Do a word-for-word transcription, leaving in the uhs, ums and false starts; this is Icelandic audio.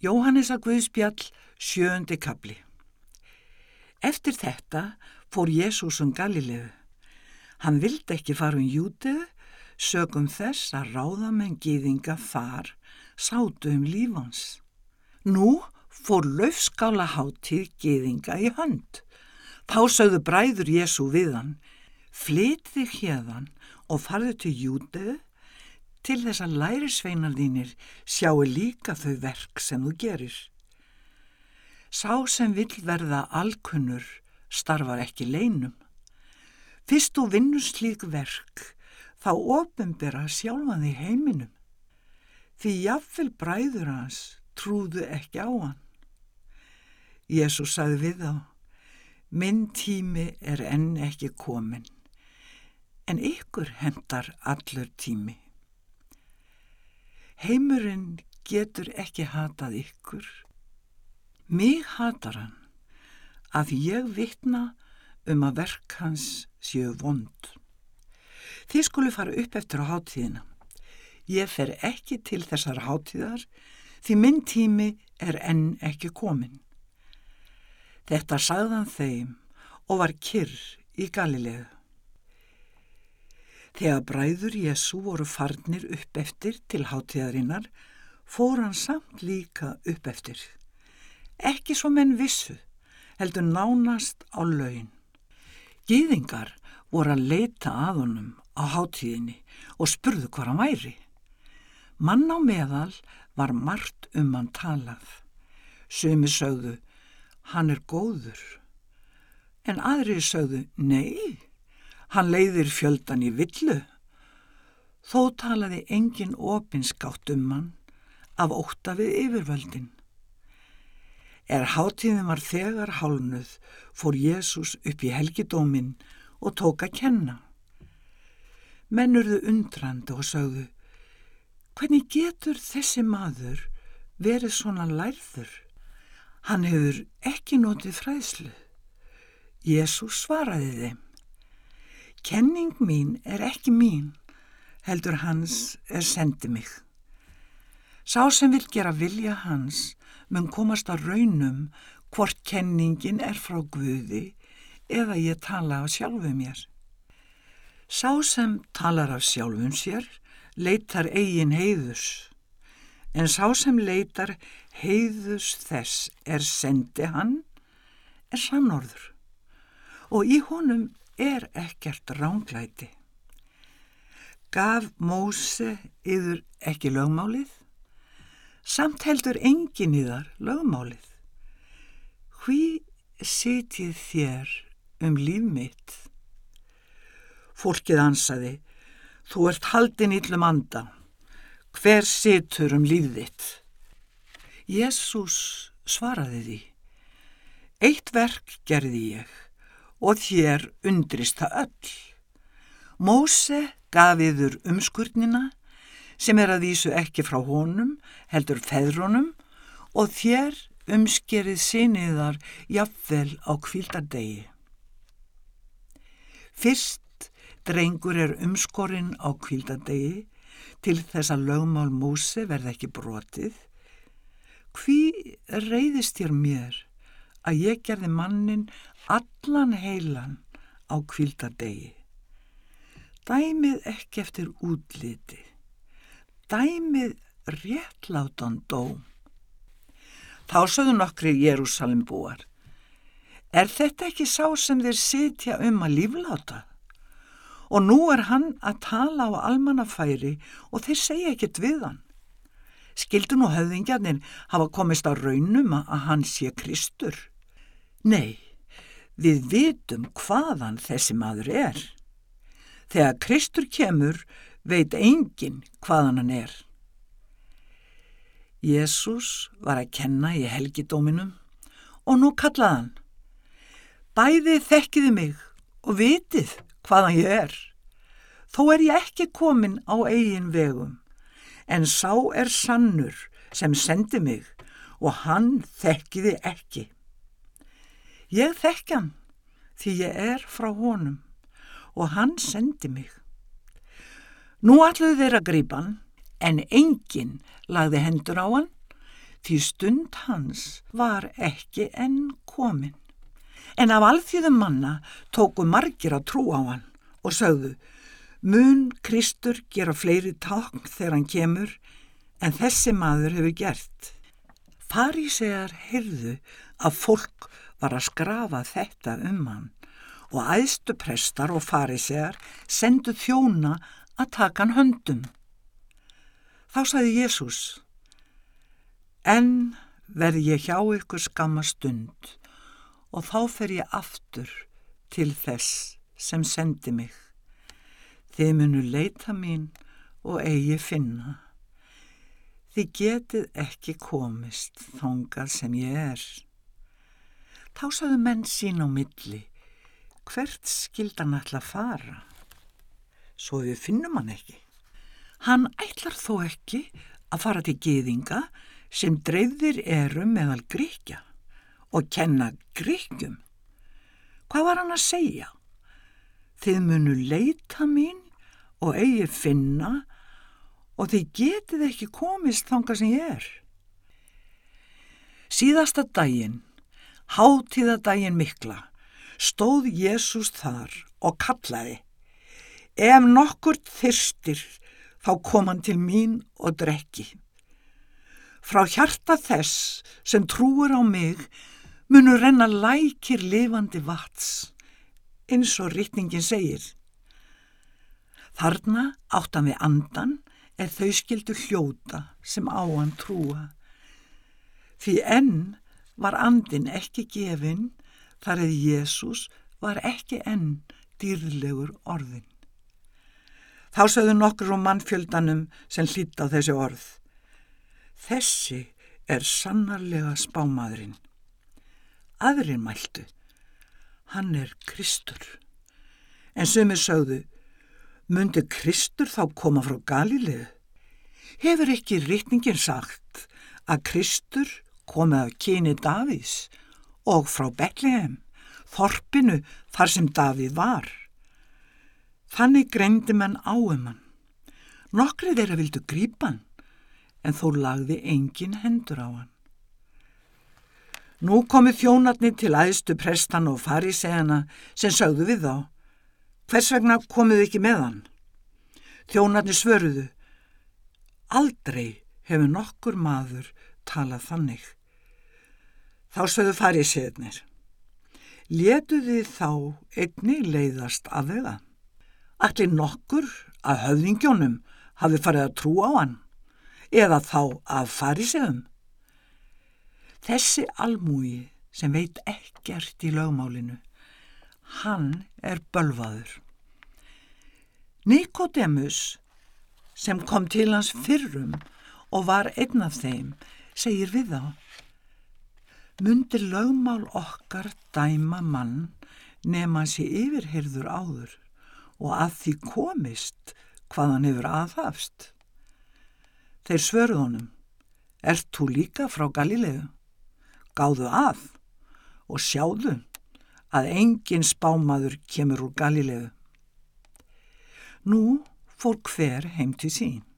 Jóhannesar Guðspjall, sjöundi kafli. Eftir þetta fór Jesús um Galileu. Hann vildi ekki fara um Júdeu, sökum þess að ráðamenn gyðinga þar sátu um líf hans. Nú fór laufskálahátíð gyðinga í hönd. Þá sögðu bræður Jesú við hann: flyt þig héðan og farðu til Júdeu, til þess að lærisveinar þínir sjáu líka þau verk sem þú gerir. Sá sem vill verða alkunnur starfar ekki leinum. Fyrst þú vinnur slík verk, þá opinbera sjálfan þig heiminum. Því jafnvel bræður hans trúðu ekki á hann. Jesús sagði við þá: minn tími er enn ekki kominn, en ykkur hentar allur tími. Heimurinn getur ekki hatað ykkur. Mig hatar hann, að ég vitna um að verk hans séu vond. Þið skulu fara upp eftir á hátíðina. Ég fer ekki til þessar hátíðar, því minn tími er enn ekki kominn. Þetta sagði hann þeim og var kyrr í Galileu. Þegar bræður Jesú voru farnir upp eftir til hátíðarinnar, fór hann samt líka upp eftir. Ekki svo menn vissu, heldur nánast á laun. Gyðingar voru að leita að honum á hátíðinni og spurðu hvar hann væri. Mann á meðal var margt um hann talað. Sumir sögðu: hann er góður. En aðrir sögðu: nei, hann leiðir fjöldan í villu. Þó talaði engin opinskátt um hann af ótta við yfirvöldin. Er hátíðin var þegar hálfnuð, fór Jesús upp í helgidóminn og tók að kenna. Menn urðu undrandi og sögðu: hvernig getur þessi maður verið svona lærður? Hann hefur ekki notið fræðslu. Jesús svaraði þeim: kenning mín er ekki mín, heldur hans er sendi mig. Sá sem vill gera vilja hans mun komast á raunum hvort kenningin er frá Guði eða ég tala af sjálfum mér. Sá sem talar af sjálfum sér leitar eigin heiðurs, en sá sem leitar heiðurs þess er sendi hann er sannorður, og í honum er ekkert ranglæti. Gaf Móse yður ekki lögmálið? Samt heldur enginn yðar lögmálið. Hví sitjið þér um líf mitt? Fólkið ansaði: þú ert haldin illum anda. Hver situr um líf þitt? Jesús svaraði því: eitt verk gerði ég, og þér undrist það öll. Móse gaf yður umskurnina, sem er að vísu ekki frá honum, heldur feðrunum, og þér umskerið syniðar jafnvel á hvíldardegi. Fyrst drengur er umskorinn á hvíldardegi, til þess að lögmál Móse verði ekki brotið. Hví reiðist þér mér að ég gerði manninn allan heilan á hvíldardegi? Dæmið ekki eftir útliti, dæmið réttlátan dóm. Þá sögðu nokkrir Jerúsalembúar: er þetta ekki sá sem þeir sitja um að lífláta? Og nú er hann að tala á almannafæri og þeir segja ekkert við hann. Skyldu nú höfðingjarnir hafa komist á raunum að hann sé Kristur? Nei, við vitum hvaðan þessi maður er. Þegar Kristur kemur, veit enginn hvaðan hann er. Jesús var að kenna í helgidóminum og nú kallaði hann: bæði þekkiði mig og vitið hvaðan ég er. Þó er ég ekki kominn á eigin vegum, en sá er sannur sem sendi mig, og hann þekkiði ekki. Ég þekki hann, því ég er frá honum, og hann sendi mig. Nú ætluðu þeir að grípa hann, en enginn lagði hendur á hann, því stund hans var ekki enn komin. En af alþýðum manna tóku margir að trú á hann og sögðu: mun Kristur gera fleiri tákn þegar hann kemur en þessi maður hefur gert. Farísear heyrðu að fólk var að skrafa þetta um hann og æðstu prestar og farísear sendu þjóna að taka hann höndum. Þá sagði Jesús: enn verð ég hjá ykkur skamma stund og þá fer ég aftur til þess sem sendi mig. Þið munu leita mín og eigi finna. Þið getið ekki komist þangað sem ég er. Þá sagðu menn sín á milli: hvert skyldi hann ætla að fara? Svo við finnum hann ekki. Hann ætlar þó ekki að fara til gyðinga sem dreifðir eru meðal Grikkja og kenna Grikkjum. Hvað var hann að segja? Þið munu leita mín og eigi finna og þið getið ekki komist þangað sem ég er. Síðasta daginn, hátíðadaginn mikla, stóð Jesús þar og kallaði: ef nokkurt þyrstir, þá kom hann til mín og drekki. Frá hjarta þess sem trúir á mig munu renna lækir lifandi vatns, eins og ritningin segir. Þarna átt hann við andan er þau skildu hljóta sem á hann trúa. Því enn var andinn ekki gefinn þar eð Jesús var ekki enn dýrlegur orðinn. Þá sögðu nokkur um mannfjöldanum sem hlýddu á þessi orð: þessi er sannarlega spámaðurinn. Aðrir mæltu: hann er Kristur. En sumir sögðu: mundi Kristur þá koma frá Galíleu? Hefur ekki ritningin sagt að Kristur komi af kyni Davíðs og frá Betlehem, þorpinu þar sem Davíð var? Þannig greindi menn á um hann. Nokkrir þeirra vildu grípa hann, en þó lagði engin hendur á hann. Nú komu þjónarnir til æðstu prestana og faríseana sem sögðu við þá: hvers vegna komuð ekki með hann? Þjónarnir svöruðu: aldrei hefur nokkur maður talað þannig. Þá sögðu farísearnir: létu þið þá einnig leiðast af þeirra? Ætli nokkur af höfðingjónum hafi farið að trúa á hann, eða þá af faríseum? Þessi almúgi sem veit ekkert í lögmálinu, hann er bölvaður. Nikodémus, sem kom til hans fyrrum og var einn af þeim, segir við þá: mundi lögmál okkar dæma mann nema hann sé yfirheyrður áður og að því komist hvað hann hefur aðhafst? Þeir svöruðu honum: ert þú líka frá Galíleu? Gáðu að og sjáðu að engin spámaður kemur úr Galíleu. Nú fór hver heim til sín.